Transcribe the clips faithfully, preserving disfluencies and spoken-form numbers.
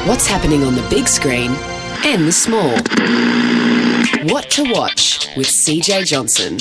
What's happening on the big screen and the small. What to watch with C J Johnson.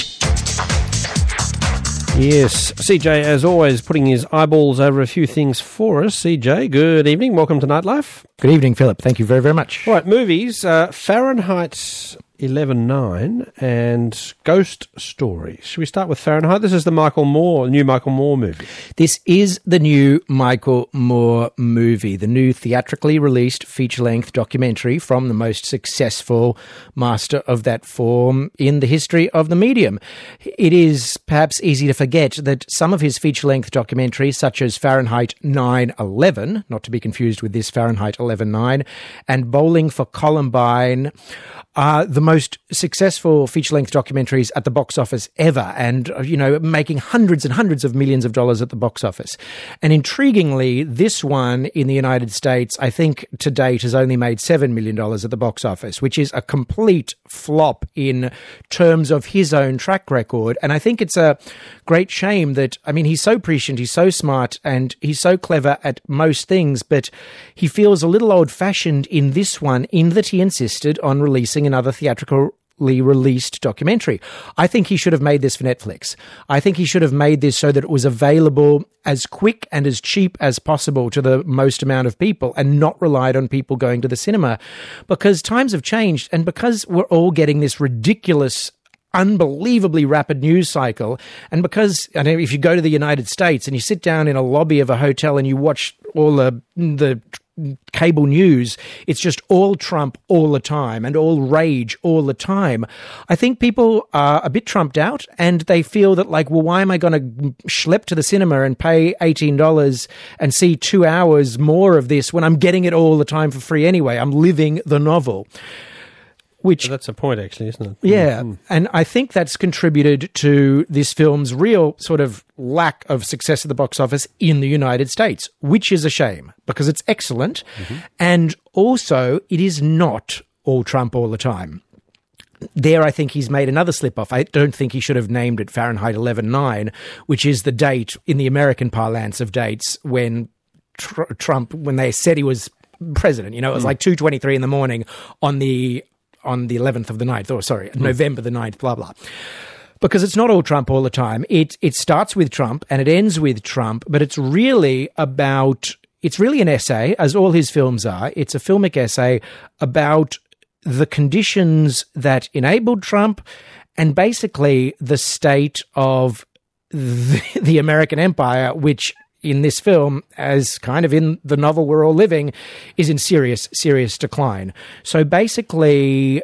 Yes, C J, as always, putting his eyeballs over a few things for us. C J, good evening. Welcome to Nightlife. Good evening, Philip. Thank you very, very much. All right, movies. Uh, Fahrenheit eleven nine and Ghost Story. Should we start with Fahrenheit? This is the Michael Moore, new Michael Moore movie. This is the new Michael Moore movie, the new theatrically released feature-length documentary from the most successful master of that form in the history of the medium. It is perhaps easy to forget that some of his feature-length documentaries, such as Fahrenheit nine eleven, not to be confused with this Fahrenheit eleven nine, and Bowling for Columbine, are the most successful feature-length documentaries at the box office ever, and, you know, making hundreds and hundreds of millions of dollars at the box office. And intriguingly, this one in the United States, I think to date has only made seven million dollars at the box office, which is a complete flop in terms of his own track record. And I think it's a great shame that, I mean, he's so prescient, he's so smart, and he's so clever at most things, but he feels a little old-fashioned in this one, in that he insisted on releasing another theatrically released documentary. I think he should have made this for Netflix. I think he should have made this so that it was available as quick and as cheap as possible to the most amount of people and not relied on people going to the cinema, because times have changed, and because we're all getting this ridiculous, unbelievably rapid news cycle, and because, I know, if you go to the United States and you sit down in a lobby of a hotel and you watch all the the cable news, it's just all Trump all the time and all rage all the time. I think people are a bit Trumped out, and they feel that, like, well, why am I going to schlep to the cinema and pay eighteen dollars and see two hours more of this when I'm getting it all the time for free anyway? I'm living the novel. Which, so that's a point, actually, isn't it? Yeah, mm-hmm. And I think that's contributed to this film's real sort of lack of success at the box office in the United States, which is a shame, because it's excellent, mm-hmm. and also it is not all Trump all the time. There, I think he's made another slip-off. I don't think he should have named it Fahrenheit eleven nine, which is the date in the American parlance of dates when tr- Trump, when they said he was president. You know, it was mm. like two twenty-three in the morning on the on the eleventh of the ninth, or sorry, mm. November the ninth, blah, blah. Because it's not all Trump all the time. It it starts with Trump and it ends with Trump, but it's really about, it's really an essay, as all his films are. It's a filmic essay about the conditions that enabled Trump and basically the state of the, the American empire, which in this film, as kind of in the novel we're all living, is in serious, serious decline. So basically,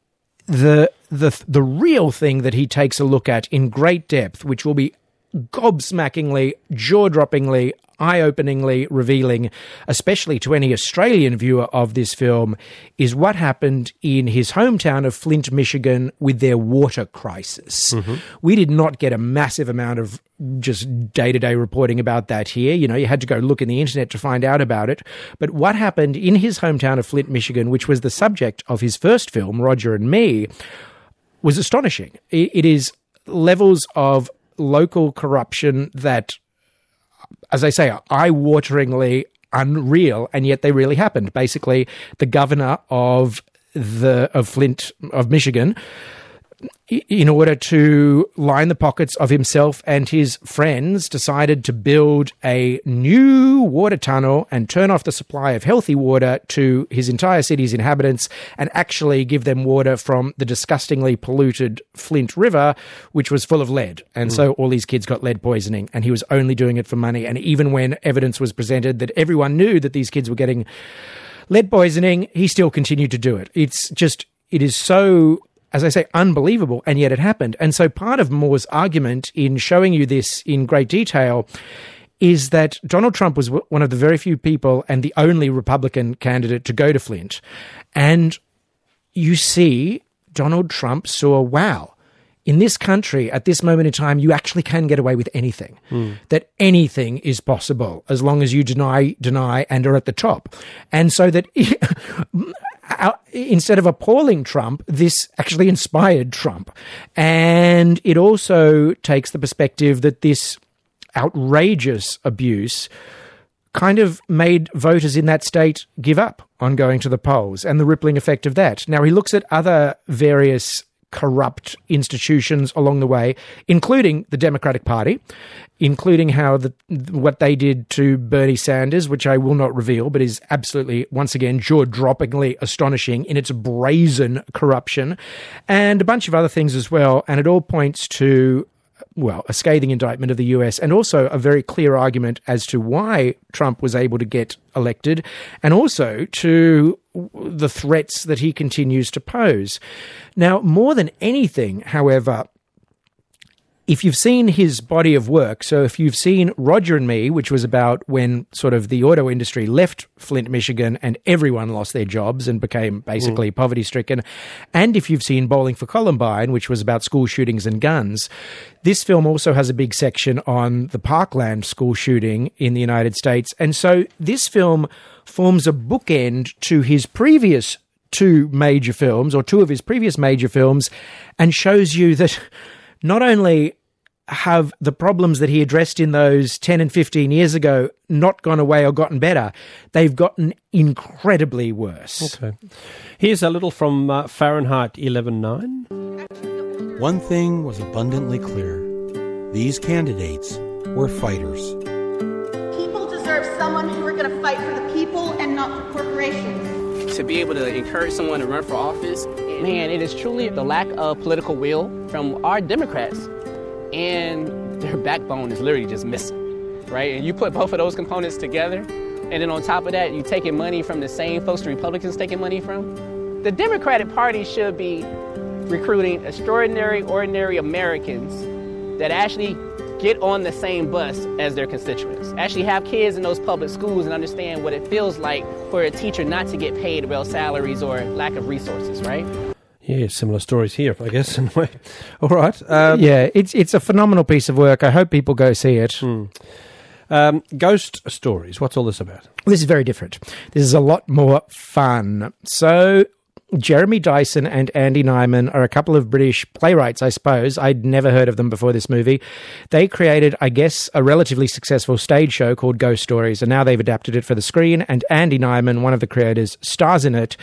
the the the real thing that he takes a look at in great depth, which will be gobsmackingly, jaw-droppingly, eye-openingly revealing, especially to any Australian viewer of this film, is what happened in his hometown of Flint, Michigan, with their water crisis. Mm-hmm. We did not get a massive amount of just day-to-day reporting about that here. You know, you had to go look in the internet to find out about it. But what happened in his hometown of Flint, Michigan, which was the subject of his first film, Roger and Me, was astonishing. It, it is levels of local corruption that, as I say, are eye-wateringly unreal, and yet they really happened. Basically, the governor of the of Flint, of Michigan, in order to line the pockets of himself and his friends, decided to build a new water tunnel and turn off the supply of healthy water to his entire city's inhabitants, and actually give them water from the disgustingly polluted Flint River, which was full of lead. And mm. so all these kids got lead poisoning, and he was only doing it for money. And even when evidence was presented that everyone knew that these kids were getting lead poisoning, he still continued to do it. It's just, it is so, as I say, unbelievable, and yet it happened. And so part of Moore's argument in showing you this in great detail is that Donald Trump was one of the very few people and the only Republican candidate to go to Flint. And you see, Donald Trump saw, wow, in this country, at this moment in time, you actually can get away with anything. Mm. That anything is possible as long as you deny, deny, and are at the top. And so that instead of appalling Trump, this actually inspired Trump. And it also takes the perspective that this outrageous abuse kind of made voters in that state give up on going to the polls and the rippling effect of that. Now, he looks at other various corrupt institutions along the way, including the Democratic Party, including how the what they did to Bernie Sanders, which I will not reveal, but is absolutely, once again, jaw-droppingly astonishing in its brazen corruption, and a bunch of other things as well. And it all points to, well, a scathing indictment of the U S and also a very clear argument as to why Trump was able to get elected and also to the threats that he continues to pose. Now, more than anything, however, if you've seen his body of work, so if you've seen Roger and Me, which was about when sort of the auto industry left Flint, Michigan, and everyone lost their jobs and became basically mm. poverty-stricken, and if you've seen Bowling for Columbine, which was about school shootings and guns, this film also has a big section on the Parkland school shooting in the United States. And so this film forms a bookend to his previous two major films, or two of his previous major films, and shows you that not only have the problems that he addressed in those ten and fifteen years ago not gone away or gotten better, they've gotten incredibly worse. Okay. Here's a little from uh, Fahrenheit eleven nine. One thing was abundantly clear. These candidates were fighters. People deserve someone who are going to fight for the people and not for corporations. To be able to encourage someone to run for office, man, it is truly the lack of political will from our Democrats. And their backbone is literally just missing, right? And you put both of those components together, and then on top of that, you taking money from the same folks the Republicans taking money from. The Democratic Party should be recruiting extraordinary, ordinary Americans that actually get on the same bus as their constituents, actually have kids in those public schools and understand what it feels like for a teacher not to get paid well salaries or lack of resources, right? Yeah, similar stories here, I guess, in a way. All right. Um, yeah, it's it's a phenomenal piece of work. I hope people go see it. Hmm. Um, Ghost Stories, what's all this about? This is very different. This is a lot more fun. So Jeremy Dyson and Andy Nyman are a couple of British playwrights, I suppose. I'd never heard of them before this movie. They created, I guess, a relatively successful stage show called Ghost Stories, and now they've adapted it for the screen, and Andy Nyman, one of the creators, stars in it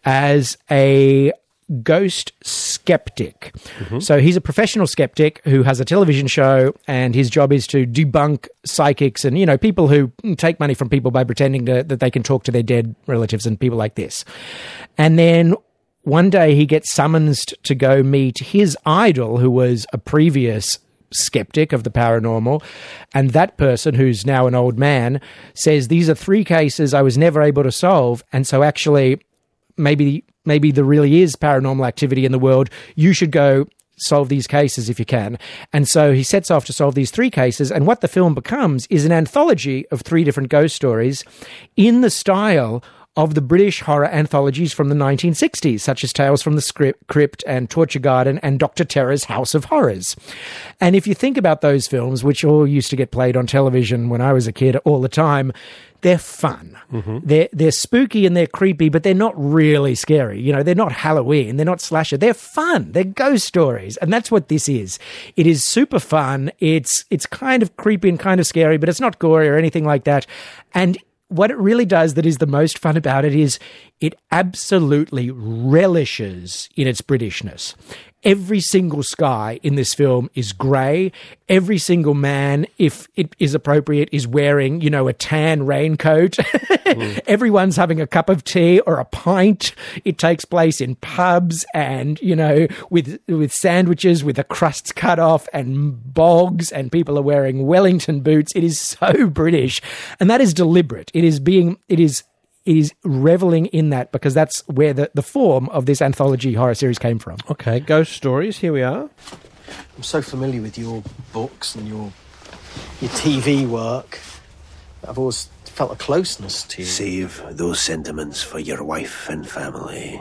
as a ghost skeptic. Mm-hmm. So he's a professional skeptic who has a television show, and his job is to debunk psychics and, you know, people who take money from people by pretending to, that they can talk to their dead relatives and people like this. And then one day he gets summoned to go meet his idol, who was a previous skeptic of the paranormal, and that person, who's now an old man, says, these are three cases I was never able to solve, and so actually maybe maybe there really is paranormal activity in the world. You should go solve these cases if you can. And so he sets off to solve these three cases, and what the film becomes is an anthology of three different ghost stories in the style of the British horror anthologies from the nineteen sixties, such as Tales from the Crypt and Torture Garden and Doctor Terror's House of Horrors. And if you think about those films, which all used to get played on television when I was a kid all the time, they're fun. Mm-hmm. They're, they're spooky and they're creepy, but they're not really scary. You know, they're not Halloween. They're not slasher. They're fun. They're ghost stories. And that's what this is. It is super fun. It's, it's kind of creepy and kind of scary, but it's not gory or anything like that. And what it really does that is the most fun about it is it absolutely relishes in its Britishness. Every single sky in this film is grey. Every single man, if it is appropriate, is wearing, you know, a tan raincoat. Mm. Everyone's having a cup of tea or a pint. It takes place in pubs and, you know, with with sandwiches with the crusts cut off and bogs, and people are wearing Wellington boots. It is so British. And that is deliberate. It is being, it is It is reveling in that, because that's where the, the form of this anthology horror series came from. Okay, Ghost Stories, here we are. I'm so familiar with your books and your your T V work. I've always felt a closeness to you. Save those sentiments for your wife and family.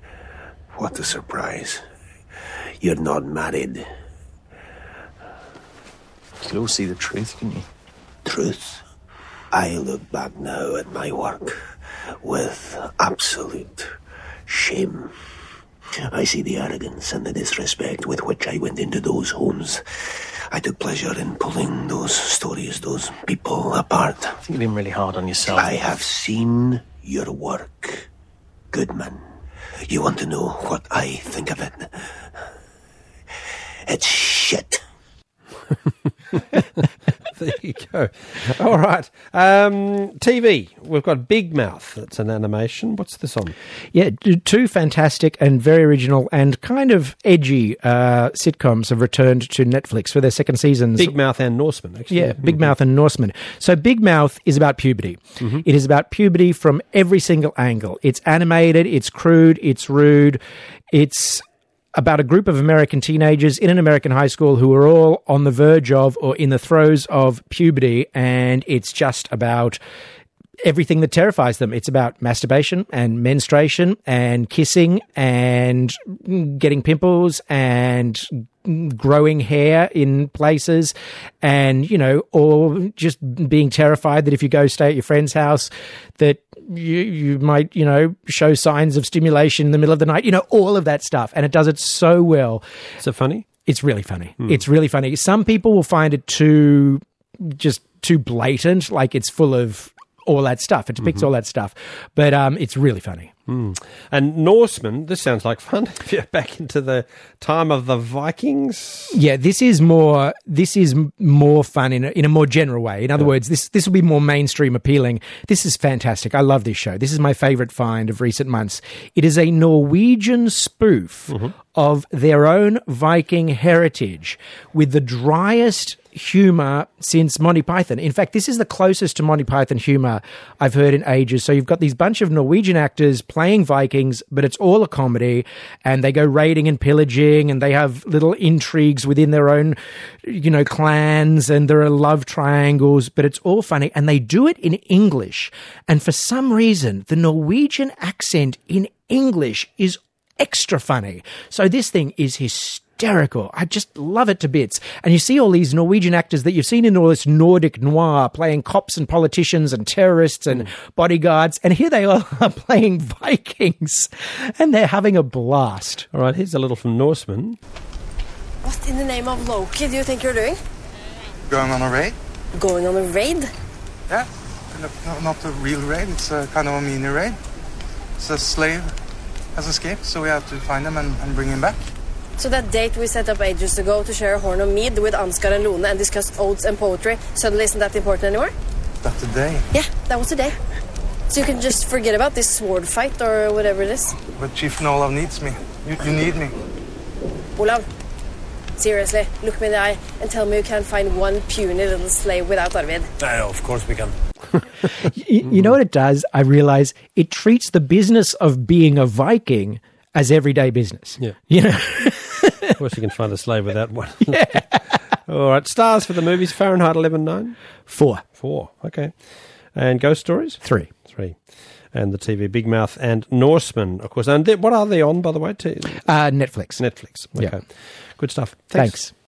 What a surprise. You're not married. You could all see the truth, couldn't you? Truth? I look back now at my work with absolute shame. I see the arrogance and the disrespect with which I went into those homes. I took pleasure in pulling those stories, those people apart. I think you're being really hard on yourself. I have seen your work, Goodman. You want to know what I think of it? It's shit. There you go. All right. Um, T V. We've got Big Mouth. It's an animation. What's this on? Yeah, t- two fantastic and very original and kind of edgy uh, sitcoms have returned to Netflix for their second seasons. Big Mouth and Norseman, actually. Yeah, Big Mouth and Norseman. So Big Mouth is about puberty. Mm-hmm. It is about puberty from every single angle. It's animated, it's crude, it's rude, it's about a group of American teenagers in an American high school who are all on the verge of or in the throes of puberty, and it's just about everything that terrifies them. It's about masturbation and menstruation and kissing and getting pimples and growing hair in places and, you know, or just being terrified that if you go stay at your friend's house that you you might, you know, show signs of stimulation in the middle of the night, you know, all of that stuff. And it does it so well. Is it funny? It's really funny. Mm. It's really funny. Some people will find it too, just too blatant, like it's full of all that stuff. It depicts mm-hmm. all that stuff. But um, it's really funny. Mm. And Norseman, this sounds like fun. If you're back into the time of the Vikings. Yeah, this is more this is more fun in a, in a more general way. In other yeah. words, this this will be more mainstream appealing. This is fantastic. I love this show. This is my favourite find of recent months. It is a Norwegian spoof mm-hmm. of their own Viking heritage with the driest humour since Monty Python. In fact, this is the closest to Monty Python humour I've heard in ages. So you've got these bunch of Norwegian actors playing Vikings, but it's all a comedy, and they go raiding and pillaging, and they have little intrigues within their own, you know, clans, and there are love triangles, but it's all funny, and they do it in English. And for some reason, the Norwegian accent in English is extra funny. So this thing is hysterical. Hysterical. I just love it to bits. And you see all these Norwegian actors that you've seen in all this Nordic noir playing cops and politicians and terrorists and mm. bodyguards. And here they are playing Vikings. And they're having a blast. All right, here's a little from Norseman. What in the name of Loki do you think you're doing? Going on a raid. Going on a raid? Yeah. No, not a real raid. It's a kind of a mini raid. It's a slave has escaped, so we have to find him and, and bring him back. So that date we set up ages ago to share a horn of mead with Ansgar and Lone and discuss odes and poetry suddenly isn't that important anymore? That's the day. Yeah, that was the day. So you can just forget about this sword fight or whatever it is. But Chief Olav needs me. You, you need me. Olav, seriously, look me in the eye and tell me you can't find one puny little slave without Arvid. Uh, of course we can. you, you know what it does? I realize it treats the business of being a Viking as everyday business. Yeah. You know? Of course you can find a slave without one. Yeah. All right. Stars for the movies, Fahrenheit eleven nine? Four. Four. Okay. And Ghost Stories? Three. Three. And the T V, Big Mouth and Norseman, of course. And what are they on, by the way? T- uh, Netflix. Netflix. Okay. Yeah. Good stuff. Thanks. Thanks.